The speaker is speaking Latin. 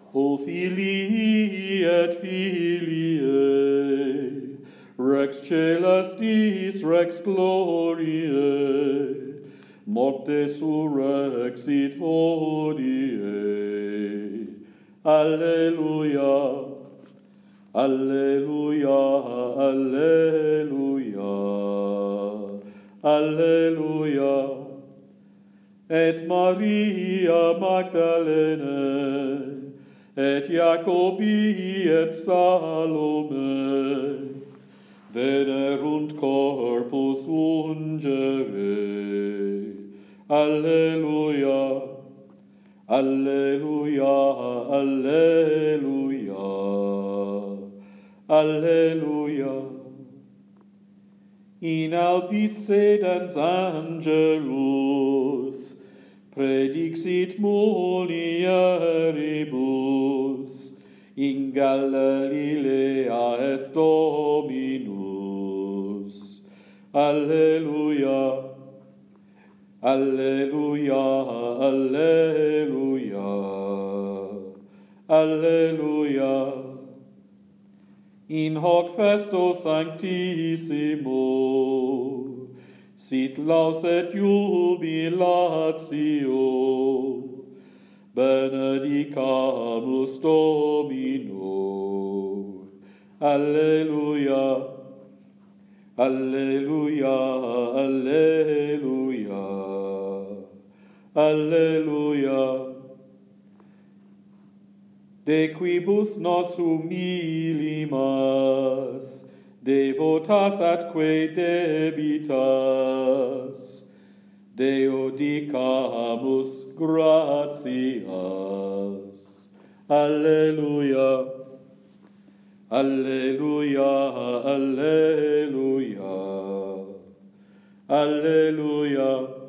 O Filii et Filiae, Rex Celestis, Rex Gloriae, morte surrexit hodie. Alleluia, Alleluia, Alleluia, Alleluia. Et Maria Magdalene, et Jacobi et Salome, venerunt corpus ungere. Alleluia, Alleluia, Alleluia, Alleluia. In albis sedens angelus, predixit mulieribus, in Galilea est Dominus. Alleluia, Alleluia, Alleluia, Alleluia. In hoc festo sanctissimo, sit laus et jubilatio, benedicamus Domino. Alleluia, Alleluia, Alleluia, Alleluia. De quibus nos humilimas, devotas atque debitas, Deo dicamus gratias. Alleluia, Alleluia, Alleluia, Alleluia.